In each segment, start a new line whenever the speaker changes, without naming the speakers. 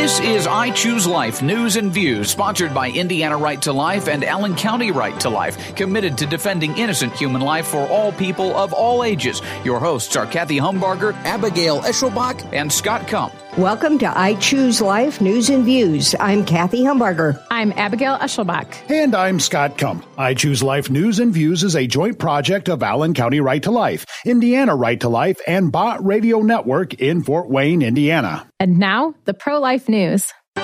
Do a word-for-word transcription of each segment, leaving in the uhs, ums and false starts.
This is I Choose Life News and Views, sponsored by Indiana Right to Life and Allen County Right to Life, committed to defending innocent human life for all people of all ages. Your hosts are Kathy Humbarger,
Abigail Eschelbach,
and Scott Kump.
Welcome to I Choose Life News and Views. I'm Kathy Humbarger.
I'm Abigail Eschelbach.
And I'm Scott Kump. I Choose Life News and Views is a joint project of Allen County Right to Life, Indiana Right to Life, and Bott Radio Network in Fort Wayne, Indiana.
And now, the pro-life news.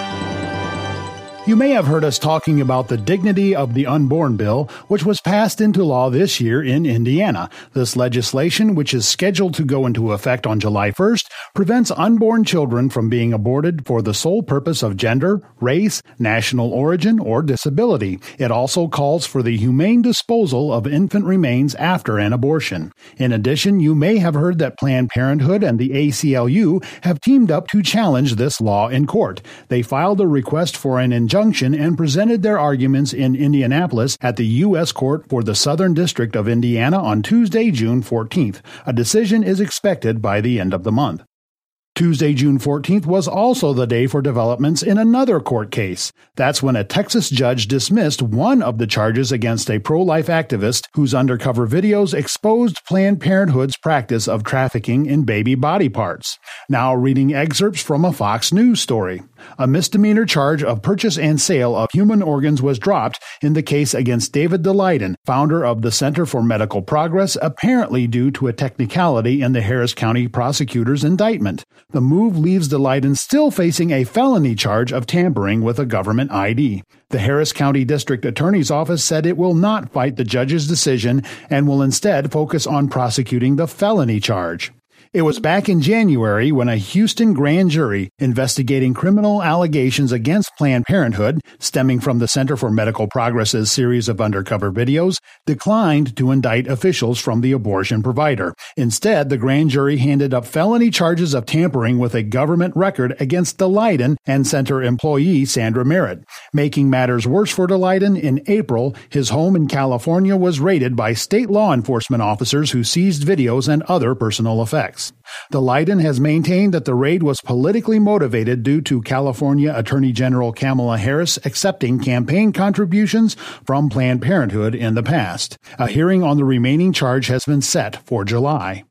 You may have heard us talking about the Dignity of the Unborn bill, which was passed into law this year in Indiana. This legislation, which is scheduled to go into effect on July first, prevents unborn children from being aborted for the sole purpose of gender, race, national origin, or disability. It also calls for the humane disposal of infant remains after an abortion. In addition, you may have heard that Planned Parenthood and the A C L U have teamed up to challenge this law in court. They filed a request for an injunction and presented their arguments in Indianapolis at the U S Court for the Southern District of Indiana on Tuesday, June fourteenth. A decision is expected by the end of the month. Tuesday, June fourteenth was also the day for developments in another court case. That's when a Texas judge dismissed one of the charges against a pro-life activist whose undercover videos exposed Planned Parenthood's practice of trafficking in baby body parts. Now reading excerpts from a Fox News story. A misdemeanor charge of purchase and sale of human organs was dropped in the case against David Daleiden, founder of the Center for Medical Progress, apparently due to a technicality in the Harris County prosecutor's indictment. The move leaves Daleiden still facing a felony charge of tampering with a government I D. The Harris County District Attorney's Office said it will not fight the judge's decision and will instead focus on prosecuting the felony charge. It was back in January when a Houston grand jury investigating criminal allegations against Planned Parenthood, stemming from the Center for Medical Progress's series of undercover videos, declined to indict officials from the abortion provider. Instead, the grand jury handed up felony charges of tampering with a government record against Daleiden and center employee Sandra Merritt. Making matters worse for Daleiden, in April, his home in California was raided by state law enforcement officers who seized videos and other personal effects. Daleiden has maintained that the raid was politically motivated due to California Attorney General Kamala Harris accepting campaign contributions from Planned Parenthood in the past. A hearing on the remaining charge has been set for July.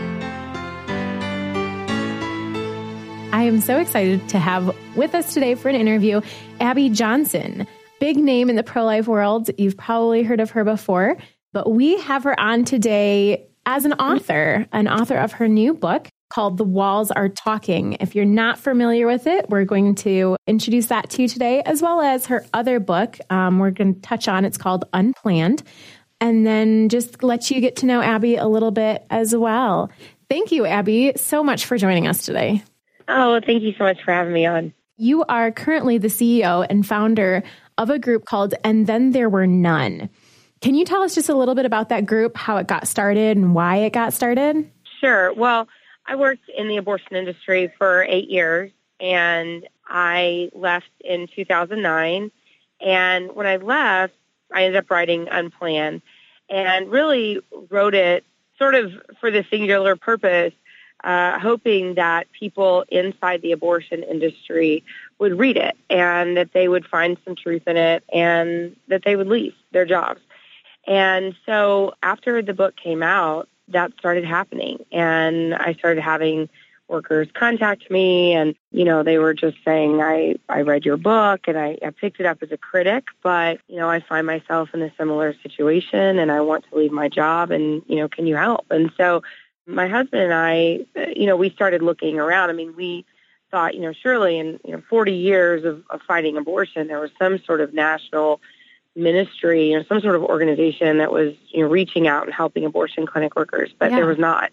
I am so excited to have with us today for an interview Abby Johnson. Big name in the pro-life world. You've probably heard of her before, but we have her on today as an author, an author of her new book called The Walls Are Talking. If you're not familiar with it, we're going to introduce that to you today, as well as her other book um, we're going to touch on. It's called Unplanned, and then just let you get to know Abby a little bit as well. Thank you, Abby, so much for joining us today.
Oh, well, thank you so much for having me on.
You are currently the C E O and founder of a group called And Then There Were None. Can you tell us just a little bit about that group, how it got started and why it got started?
Sure. Well, I worked in the abortion industry for eight years, and I left in two thousand nine. And when I left, I ended up writing Unplanned and really wrote it sort of for the singular purpose, uh, hoping that people inside the abortion industry would read it and that they would find some truth in it and that they would leave their jobs. And so after the book came out, that started happening. And I started having workers contact me and, you know, they were just saying, I, I read your book and I, I picked it up as a critic, but, you know, I find myself in a similar situation and I want to leave my job and, you know, can you help? And so my husband and I, you know, we started looking around. I mean, we thought, you know, surely in you know, forty years of, of fighting abortion, there was some sort of national ministry or some sort of organization that was, you know, reaching out and helping abortion clinic workers, but yeah. There was not.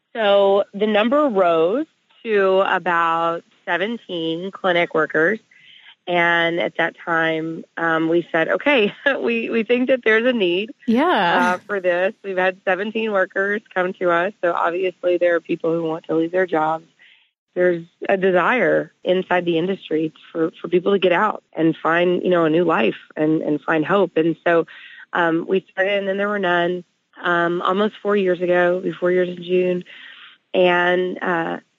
So the number rose to about seventeen clinic workers. And at that time, um, we said, okay, we, we think that there's a need
yeah.
uh, for this. We've had seventeen workers come to us. So obviously there are people who want to leave their jobs. There's a desire inside the industry for, for people to get out and find, you know, a new life and, and find hope. And so um, we started, and then there were none, um, almost four years ago, four years in June. And uh,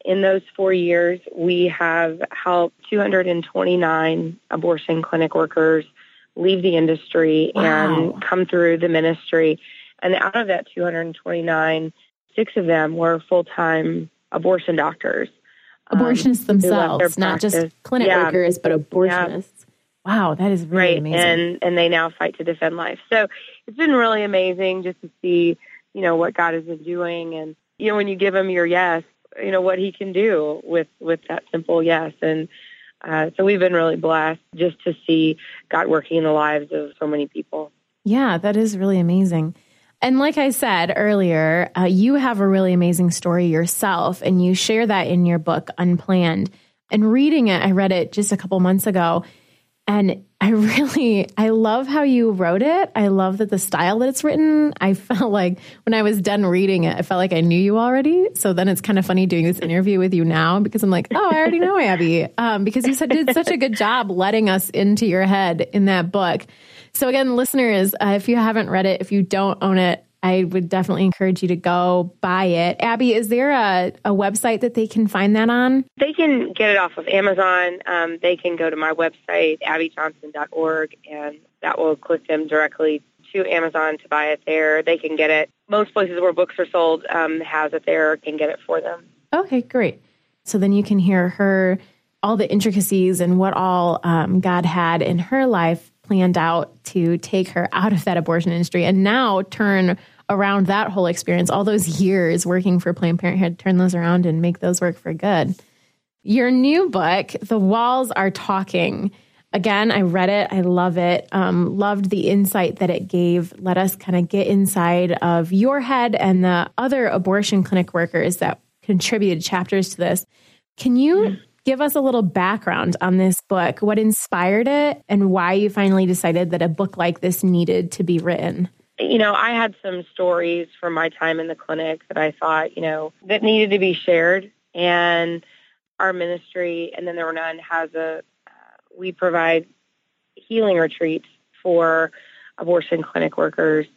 in those four years, we have helped two hundred twenty-nine abortion clinic workers leave the industry
Wow.
and come through the ministry. And out of that two hundred twenty-nine, six of them were full-time abortion doctors.
Abortionists
um, who left
themselves,
their
not just
practice.
clinic
Yeah.
workers, but abortionists. Wow, that is really
Right,
amazing.
and and they now fight to defend life. So it's been really amazing just to see, you know, what God has been doing, and you know, when you give Him your yes, you know what He can do with with that simple yes. And uh, so we've been really blessed just to see God working in the lives of so many people.
Yeah, that is really amazing. And like I said earlier, uh, you have a really amazing story yourself, and you share that in your book, Unplanned. And reading it, I read it just a couple months ago, and I really, I love how you wrote it. I love that the style that it's written. I felt like when I was done reading it, I felt like I knew you already. So then it's kind of funny doing this interview with you now because I'm like, oh, I already know Abby, um, because you said, did such a good job letting us into your head in that book. So again, listeners, uh, if you haven't read it, if you don't own it, I would definitely encourage you to go buy it. Abby, is there a, a website that they can find that on?
They can get it off of Amazon. Um, they can go to my website, abby johnson dot org, and that will click them directly to Amazon to buy it there. They can get it. Most places where books are sold um, has it there, can get it for them.
Okay, great. So then you can hear her, all the intricacies and what all um, God had in her life planned out to take her out of that abortion industry and now turn around that whole experience, all those years working for Planned Parenthood, turn those around and make those work for good. Your new book, The Walls Are Talking. Again, I read it. I love it. Um, loved the insight that it gave. Let us kind of get inside of your head and the other abortion clinic workers that contributed chapters to this. Can you give us a little background on this book, what inspired it, and why you finally decided that a book like this needed to be written?
You know, I had some stories from my time in the clinic that I thought, you know, that needed to be shared. And our ministry, And Then There Were None, has a, uh, we provide healing retreats for abortion clinic workers.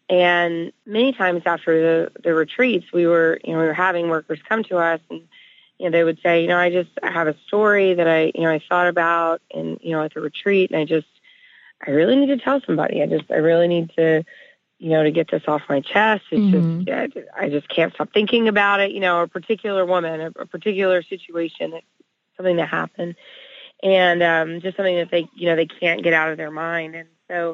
And many times after the, the retreats, we were, you know, we were having workers come to us and, you know, they would say, you know, I just I have a story that I, you know, I thought about and, you know, at the retreat, and I just, I really need to tell somebody. I just, I really need to, you know, to get this off my chest. It's
Mm-hmm.
just, yeah, I just can't stop thinking about it, you know, a particular woman, a, a particular situation, that, something that happened, and um, just something that they, you know, they can't get out of their mind. And so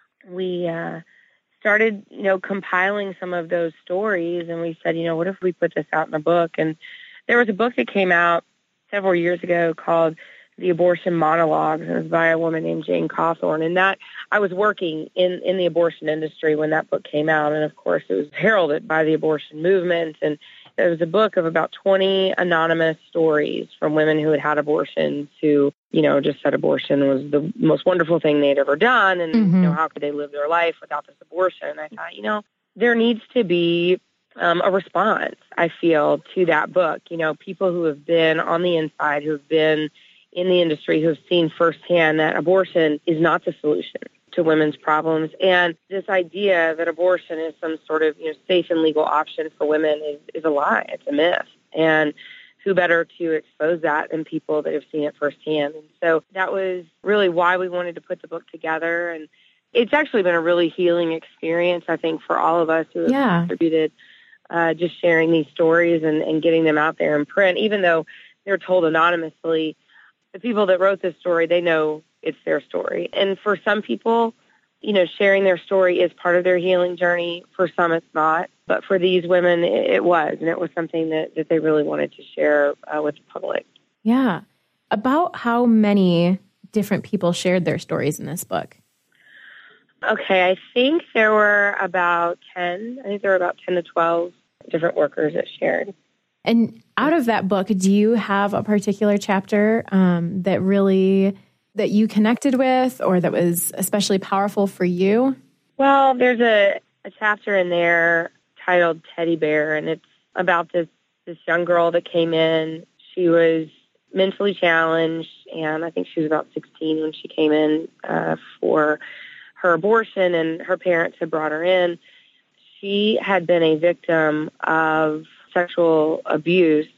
we uh, started, you know, compiling some of those stories, and we said, you know, what if we put this out in a book? And there was a book that came out several years ago called The Abortion Monologues, and it was by a woman named Jane Cawthorn. And that, I was working in, in the abortion industry when that book came out, and of course it was heralded by the abortion movement. And it was a book of about twenty anonymous stories from women who had had abortions who, you know, just said abortion was the most wonderful thing they'd ever done, and,
Mm-hmm.
you know, how could they live their life without this abortion? And I thought, you know, there needs to be Um, a response, I feel, to that book. You know, people who have been on the inside, who have been in the industry, who have seen firsthand that abortion is not the solution to women's problems. And this idea that abortion is some sort of, you know, safe and legal option for women is, is a lie. It's a myth. And who better to expose that than people that have seen it firsthand? And so that was really why we wanted to put the book together. And it's actually been a really healing experience, I think, for all of us who have
Yeah.
contributed. Uh, just sharing these stories and, and getting them out there in print, even though they're told anonymously. The people that wrote this story, they know it's their story. And for some people, you know, sharing their story is part of their healing journey. For some, it's not. But for these women, it, it was. And it was something that, that they really wanted to share uh, with the public.
Yeah. About how many different people shared their stories in this book?
Okay, I think there were about ten. I think there were about ten to twelve different workers that shared.
And out of that book, do you have a particular chapter um, that really, that you connected with or that was especially powerful for you?
Well, there's a, a chapter in there titled Teddy Bear, and it's about this, this young girl that came in. She was mentally challenged, and I think she was about sixteen when she came in uh, for her abortion, and her parents had brought her in. She had been a victim of sexual abuse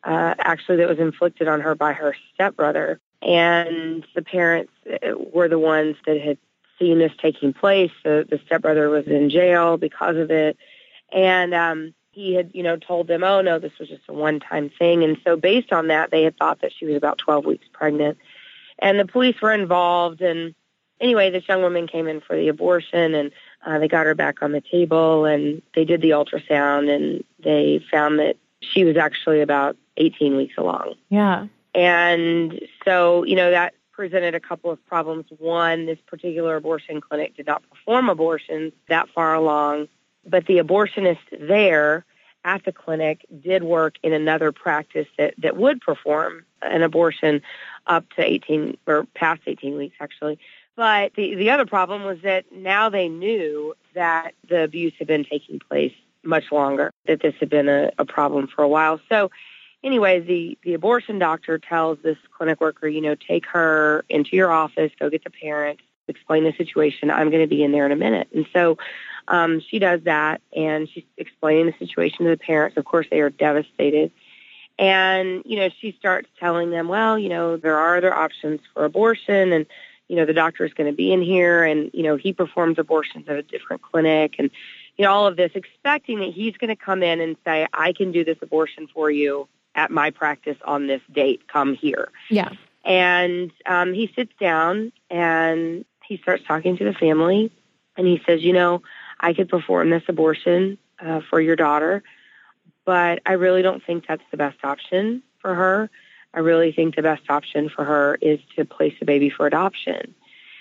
uh, actually that was inflicted on her by her stepbrother. And the parents were the ones that had seen this taking place. The, the stepbrother was in jail because of it. And um, he had, you know, told them, oh, no, this was just a one-time thing. And so based on that, they had thought that she was about twelve weeks pregnant. And the police were involved. And anyway, this young woman came in for the abortion, and uh, they got her back on the table, and they did the ultrasound, and they found that she was actually about eighteen weeks along.
Yeah.
And so, you know, that presented a couple of problems. One, this particular abortion clinic did not perform abortions that far along, but the abortionist there at the clinic did work in another practice that, that would perform an abortion up to eighteen or past eighteen weeks, actually. But the, the other problem was that now they knew that the abuse had been taking place much longer, that this had been a, a problem for a while. So anyway, the, the abortion doctor tells this clinic worker, you know, take her into your office, go get the parents, explain the situation. I'm going to be in there in a minute. And so um, she does that, and she's explaining the situation to the parents. Of course, they are devastated. And, you know, she starts telling them, well, you know, there are other options for abortion, and, you know, the doctor is going to be in here, and, you know, he performs abortions at a different clinic, and, you know, all of this, expecting that he's going to come in and say, I can do this abortion for you at my practice on this date, come here.
Yeah.
And um, he sits down and he starts talking to the family, and he says, you know, I could perform this abortion uh, for your daughter, but I really don't think that's the best option for her. I really think the best option for her is to place the baby for adoption.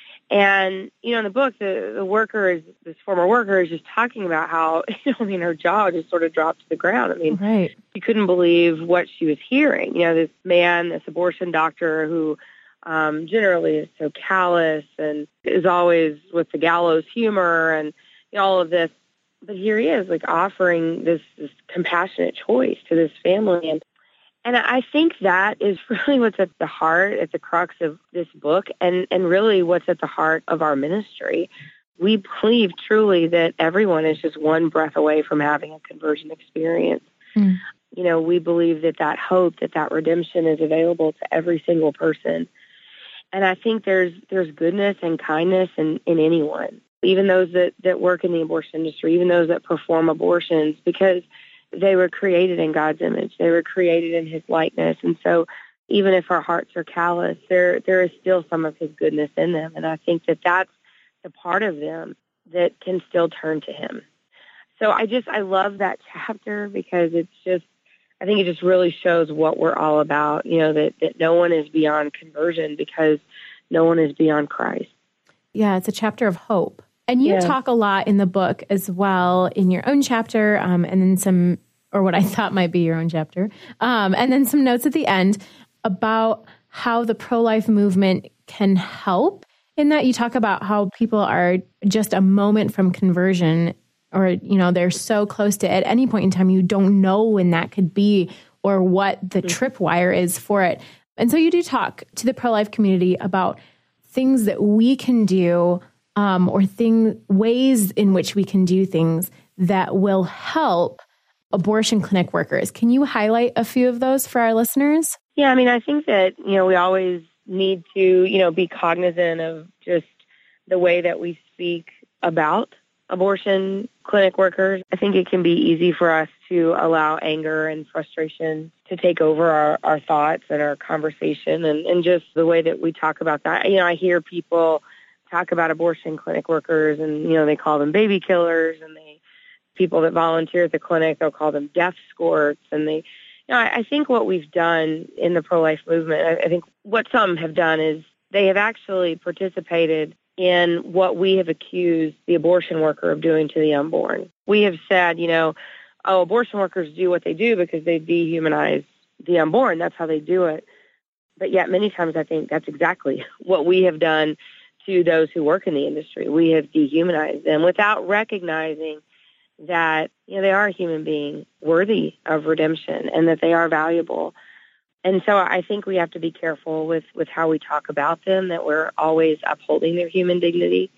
And, you know, in the book, the, the worker is, this former worker is just talking about how, you know, I mean, her jaw just sort of dropped to the ground. I mean,
right.
She couldn't believe what she was hearing. You know, this man, this abortion doctor who um, generally is so callous and is always with the gallows humor and, you know, all of this. But here he is, like, offering this, this compassionate choice to this family. And And I think that is really what's at the heart, at the crux of this book, and, and really what's at the heart of our ministry. We believe truly that everyone is just one breath away from having a conversion experience. Mm. You know, we believe that that hope, that that redemption is available to every single person. And I think there's there's goodness and kindness in, in anyone, even those that, that work in the abortion industry, even those that perform abortions, because they were created in God's image. They were created in his likeness. And so even if our hearts are callous, there there is still some of his goodness in them. And I think that that's the part of them that can still turn to him. So I just, I love that chapter because it's just, I think it just really shows what we're all about, you know, that, that no one is beyond conversion because no one is beyond Christ.
Yeah, it's a chapter of hope. And you yeah. talk a lot in the book as well in your own chapter, um, and then some, or what I thought might be your own chapter, um, and then some notes at the end about how the pro-life movement can help. In that you talk about how people are just a moment from conversion, or, you know, they're so close to at any point in time, you don't know when that could be or what the mm-hmm. tripwire is for it. And so you do talk to the pro-life community about things that we can do Um, or thing ways in which we can do things that will help abortion clinic workers. Can you highlight a few of those for our listeners?
Yeah, I mean, I think that, you know, we always need to, you know, be cognizant of just the way that we speak about abortion clinic workers. I think it can be easy for us to allow anger and frustration to take over our, our thoughts and our conversation and, and just the way that we talk about that. You know, I hear people talk about abortion clinic workers and, you know, they call them baby killers, and they, people that volunteer at the clinic, they'll call them death squirts. And they, you know, I, I think what we've done in the pro-life movement, I, I think what some have done is they have actually participated in what we have accused the abortion worker of doing to the unborn. We have said, you know, oh, abortion workers do what they do because they dehumanize the unborn. That's how they do it. But yet many times I think that's exactly what we have done to those who work in the industry. We have dehumanized them without recognizing that, you know, they are a human being worthy of redemption and that they are valuable. And so I think we have to be careful with, with how we talk about them, that we're always upholding their human dignity.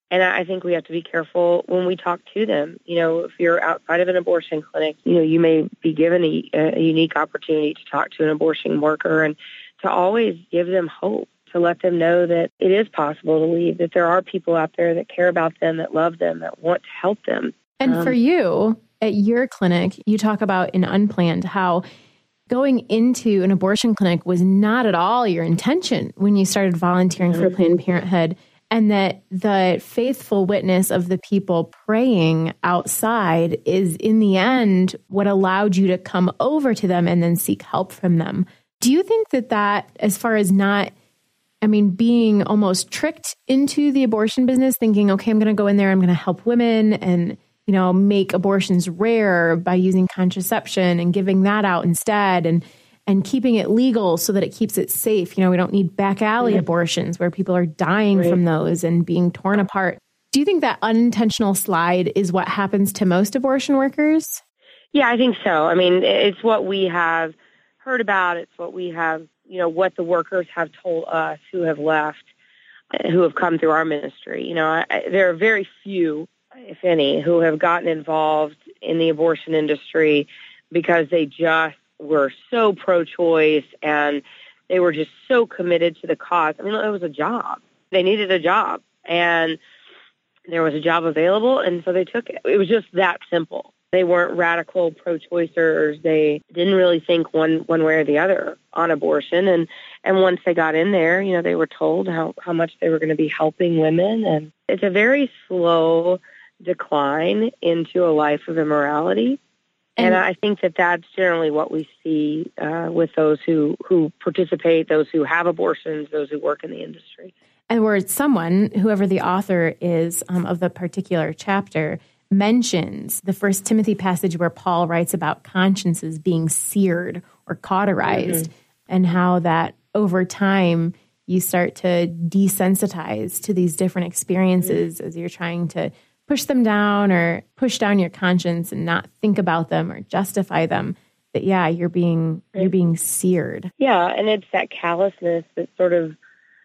And I think we have to be careful when we talk to them. You know, if you're outside of an abortion clinic, you know, you may be given a, a unique opportunity to talk to an abortion worker and to always give them hope, to let them know that it is possible to leave, that there are people out there that care about them, that love them, that want to help them.
And
um,
for you, at your clinic, you talk about in Unplanned how going into an abortion clinic was not at all your intention when you started volunteering mm-hmm. for Planned Parenthood, and that the faithful witness of the people praying outside is in the end what allowed you to come over to them and then seek help from them. Do you think that that, as far as not, I mean, being almost tricked into the abortion business, thinking, okay, I'm going to go in there, I'm going to help women and, you know, make abortions rare by using contraception and giving that out instead, and and keeping it legal so that it keeps it safe. You know, we don't need back alley yeah. abortions where people are dying right. from those and being torn apart. Do you think that unintentional slide is what happens to most abortion workers?
Yeah, I think so. I mean, it's what we have heard about. It's what we have, you know, what the workers have told us who have left, who have come through our ministry. You know, I, there are very few, if any, who have gotten involved in the abortion industry because they just were so pro-choice and they were just so committed to the cause. I mean, it was a job. They needed a job, and there was a job available, and so they took it. It was just that simple. They weren't radical pro-choicers. They didn't really think one, one way or the other on abortion. And, and once they got in there, you know, they were told how, how much they were going to be helping women. And it's a very slow decline into a life of immorality. And, and I think that that's generally what we see uh, with those who, who participate, those who have abortions, those who work in the industry.
And where someone, whoever the author is um, of the particular chapter, mentions the First Timothy passage where Paul writes about consciences being seared or cauterized, mm-hmm. and how that over time you start to desensitize to these different experiences mm-hmm. as you're trying to push them down or push down your conscience and not think about them or justify them. That, yeah, you're being you're being seared.
Yeah, and it's that callousness that sort of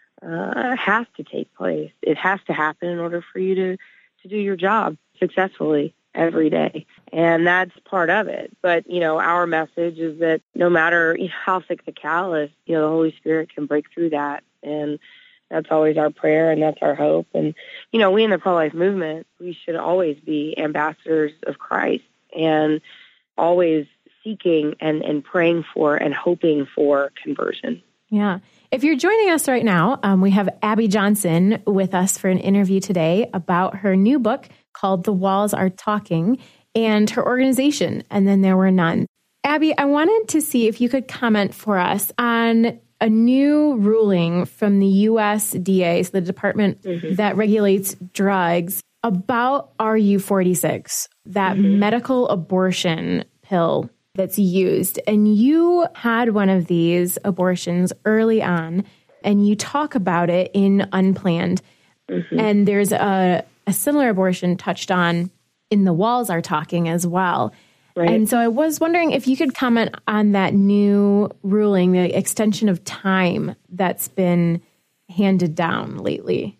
uh, has to take place. It has to happen in order for you to, to do your job successfully every day. And that's part of it. But, you know, our message is that no matter you know, how thick the callus, you know, the Holy Spirit can break through that. And that's always our prayer, and that's our hope. And, you know, we in the pro-life movement, we should always be ambassadors of Christ and always seeking and, and praying for and hoping for conversion.
Yeah. If you're joining us right now, um, we have Abby Johnson with us for an interview today about her new book called The Walls Are Talking and her organization, And Then There Were None. Abby, I wanted to see if you could comment for us on a new ruling from the U S D A, so the department mm-hmm. that regulates drugs, about R U forty-six, that mm-hmm. medical abortion pill that's used. And you had one of these abortions early on, and you talk about it in Unplanned. Mm-hmm. And there's a, a similar abortion touched on in The Walls Are Talking as well. Right. And so I was wondering if you could comment on that new ruling, the extension of time that's been handed down lately.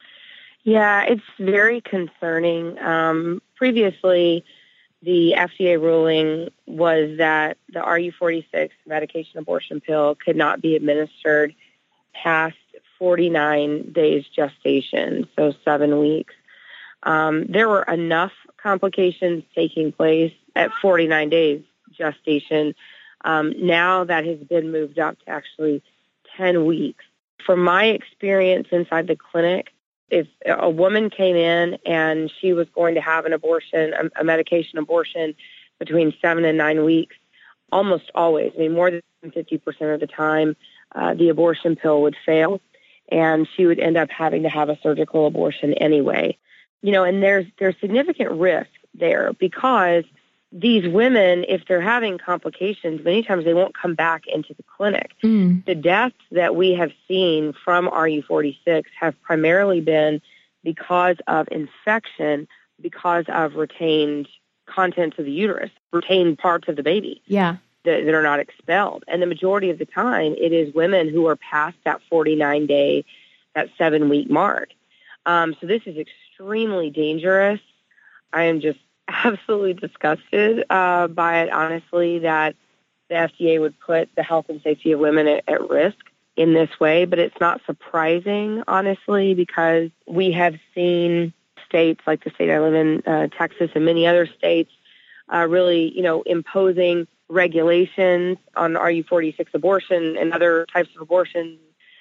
Yeah, it's very concerning. Um, previously, the F D A ruling was that the R U forty-six medication abortion pill could not be administered past forty-nine days gestation, so seven weeks. Um, there were enough complications taking place at forty-nine days gestation. Um, now that has been moved up to actually ten weeks. From my experience inside the clinic, if a woman came in and she was going to have an abortion, a, a medication abortion between seven and nine weeks, almost always, I mean, more than fifty percent of the time, uh, the abortion pill would fail, and she would end up having to have a surgical abortion anyway. You know, and there's there's significant risk there because these women, if they're having complications, many times they won't come back into the clinic. Mm. The deaths that we have seen from R U forty-six have primarily been because of infection, because of retained contents of the uterus, retained parts of the baby
yeah.
that, that are not expelled. And the majority of the time, it is women who are past that forty-nine day, that seven-week mark. Um, so this is extremely extremely dangerous. I am just absolutely disgusted uh, by it, honestly, that the F D A would put the health and safety of women at, at risk in this way. But it's not surprising, honestly, because we have seen states like the state I live in, uh, Texas, and many other states uh, really, you know, imposing regulations on R U forty-six abortion and other types of abortions.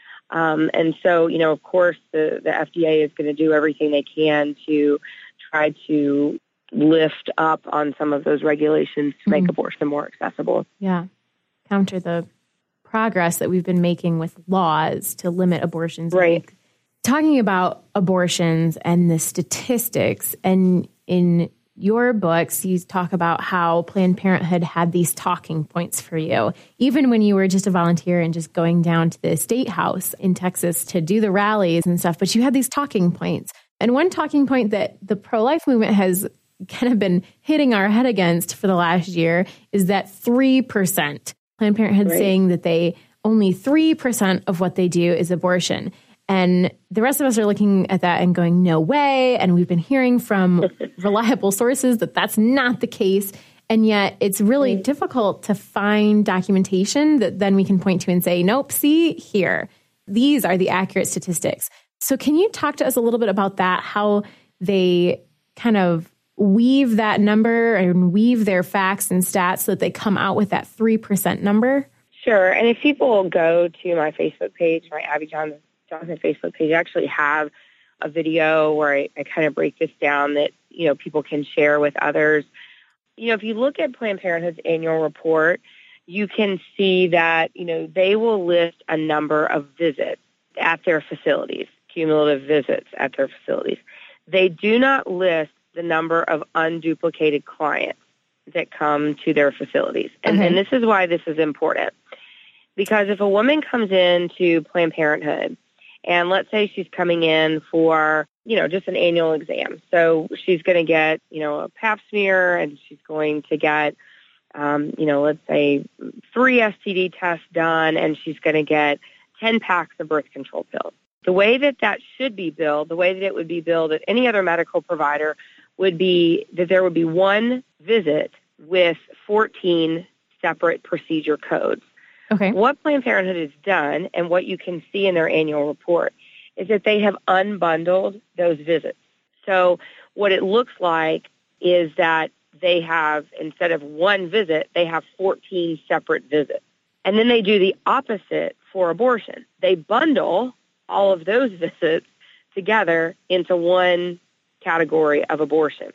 Um, and so, you know, of course, the, the F D A is going to do everything they can to try to lift up on some of those regulations to make mm-hmm. abortion more accessible.
Yeah. Counter the progress that we've been making with laws to limit abortions.
Right.
Talking about abortions and the statistics, and in your books, you talk about how Planned Parenthood had these talking points for you, even when you were just a volunteer and just going down to the state house in Texas to do the rallies and stuff. But you had these talking points. And one talking point that the pro-life movement has kind of been hitting our head against for the last year is that three percent. Planned Parenthood right. saying that they only three percent of what they do is abortion. And the rest of us are looking at that and going, no way. And we've been hearing from reliable sources that that's not the case. And yet it's really right. difficult to find documentation that then we can point to and say, nope, see here, these are the accurate statistics. So can you talk to us a little bit about that, how they kind of weave that number and weave their facts and stats so that they come out with that three percent number?
Sure. And if people go to my Facebook page, my Abby Johnson, Johnson Facebook page, I actually have a video where I, I kind of break this down that, you know, people can share with others. You know, if you look at Planned Parenthood's annual report, you can see that, you know, they will list a number of visits at their facilities, cumulative visits at their facilities. They do not list the number of unduplicated clients that come to their facilities. And, okay. and this is why this is important. Because if a woman comes into Planned Parenthood, and let's say she's coming in for, you know, just an annual exam. So she's going to get, you know, a pap smear, and she's going to get, um, you know, let's say three S T D tests done, and she's going to get ten packs of birth control pills. The way that that should be billed, the way that it would be billed at any other medical provider, would be that there would be one visit with fourteen separate procedure codes.
Okay.
What Planned Parenthood has done, and what you can see in their annual report, is that they have unbundled those visits. So what it looks like is that they have, instead of one visit, they have fourteen separate visits. And then they do the opposite for abortion. They bundle all of those visits together into one category of abortion.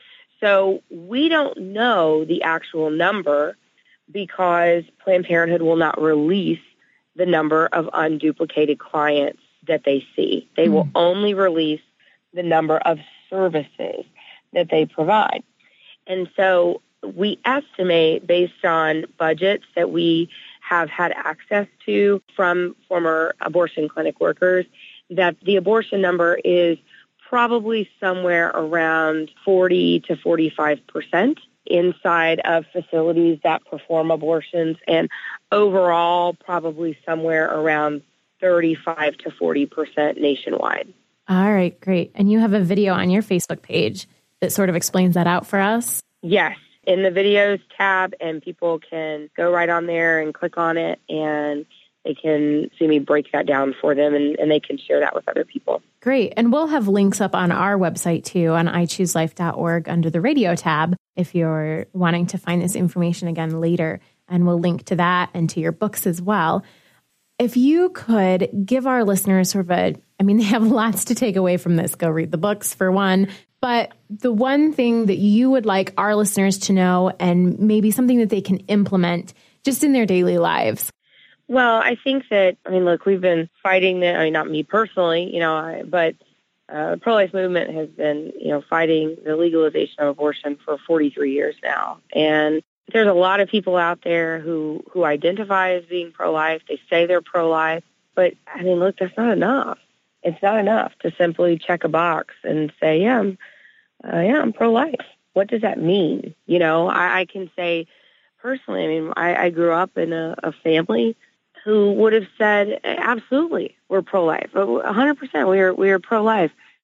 So we don't know the actual number because Planned Parenthood will not release the number of unduplicated clients that they see. They mm. will only release the number of services that they provide. And so we estimate, based on budgets that we have had access to from former abortion clinic workers, that the abortion number is probably somewhere around forty to forty-five percent inside of facilities that perform abortions, and overall probably somewhere around thirty-five to forty percent nationwide.
All right, great. And you have a video on your Facebook page that sort of explains that out for us?
Yes, in the videos tab, and people can go right on there and click on it, and they can see me break that down for them, and, and they can share that with other people.
Great. And we'll have links up on our website too, on i choose life dot org under the radio tab, if you're wanting to find this information again later. And we'll link to that and to your books as well. If you could give our listeners sort of a, I mean, they have lots to take away from this. Go read the books for one. But the one thing that you would like our listeners to know, and maybe something that they can implement just in their daily lives.
Well, I think that, I mean, look, we've been fighting the, I mean, not me personally, you know, I, but uh, the pro-life movement has been, you know, fighting the legalization of abortion for forty-three years now. And there's a lot of people out there who, who identify as being pro-life. They say they're pro-life. But, I mean, look, that's not enough. It's not enough to simply check a box and say, yeah, I'm, uh, yeah, I'm pro-life. What does that mean? You know, I, I can say personally, I mean, I, I grew up in a, a family who would have said, absolutely, we're pro-life. one hundred percent, we are, we are pro-life.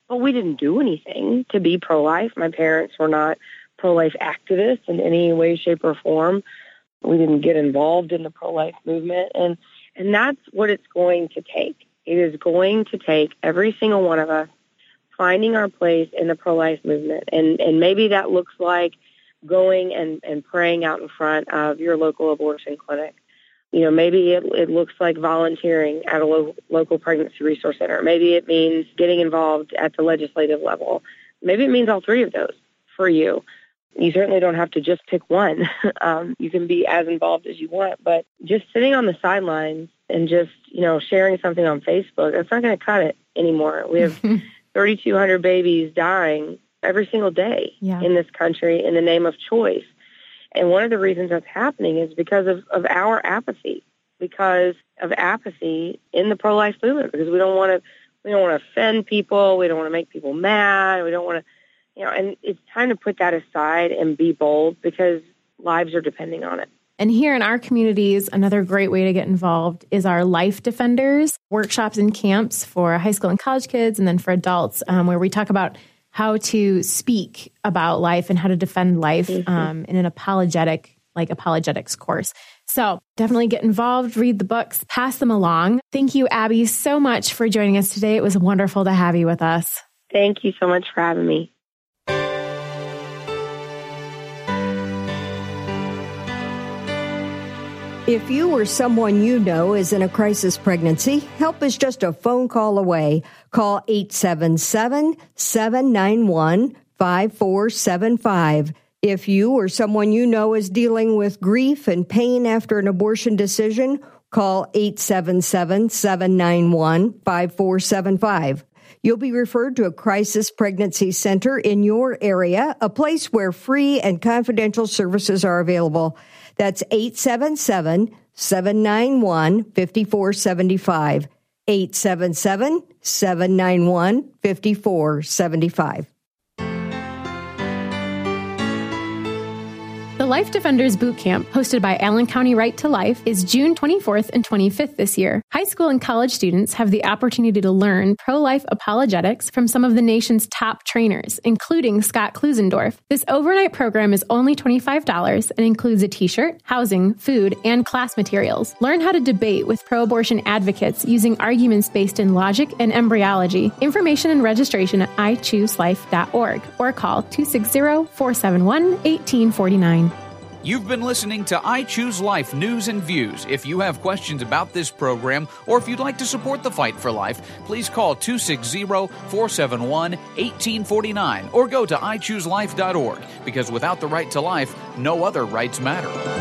but we didn't do anything to be pro-life. My parents were not pro-life activists in any way, shape, or form. We didn't get involved in the pro-life movement. And, and that's what it's going to take. It is going to take every single one of us finding our place in the pro-life movement. And, and maybe that looks like going and, and praying out in front of your local abortion clinic. You know, maybe it, it looks like volunteering at a lo- local pregnancy resource center. Maybe it means getting involved at the legislative level. Maybe it means all three of those for you. You certainly don't have to just pick one. um, you can be as involved as you want, but just sitting on the sidelines and just, you know, sharing something on Facebook, that's not going to cut it anymore. We have thirty-two hundred babies dying every single day yeah. in this country in the name of choice. And one of the reasons that's happening is because of, of our apathy, because of apathy in the pro-life movement, because we don't want to, we don't want to offend people. We don't want to make people mad. We don't want to, you know, and it's time to put that aside and be bold because lives are depending on it.
And here in our communities, another great way to get involved is our Life Defenders workshops and camps for high school and college kids, and then for adults, um, where we talk about how to speak about life and how to defend life mm-hmm. um, in an apologetic, like apologetics course. So definitely get involved, read the books, pass them along. Thank you, Abby, so much for joining us today. It was wonderful to have you with us.
Thank you so much for having me.
If you or someone you know is in a crisis pregnancy, help is just a phone call away. Call eight seven seven, seven nine one, five four seven five. If you or someone you know is dealing with grief and pain after an abortion decision, call eight seven seven, seven nine one, five four seven five. You'll be referred to a crisis pregnancy center in your area, a place where free and confidential services are available. That's eight seven seven, seven nine one, five four seven five. eight seven seven, seven nine one, five four seven five.
The Life Defenders Boot Camp, hosted by Allen County Right to Life, is June twenty-fourth and twenty-fifth this year. High school and college students have the opportunity to learn pro-life apologetics from some of the nation's top trainers, including Scott Klusendorf. This overnight program is only twenty-five dollars and includes a t-shirt, housing, food, and class materials. Learn how to debate with pro-abortion advocates using arguments based in logic and embryology. Information and registration at i choose life dot org or call two six zero, four seven one, one eight four nine.
You've been listening to I Choose Life News and Views. If you have questions about this program or if you'd like to support the fight for life, please call two six zero, four seven one, one eight four nine or go to i choose life dot org, because without the right to life, no other rights matter.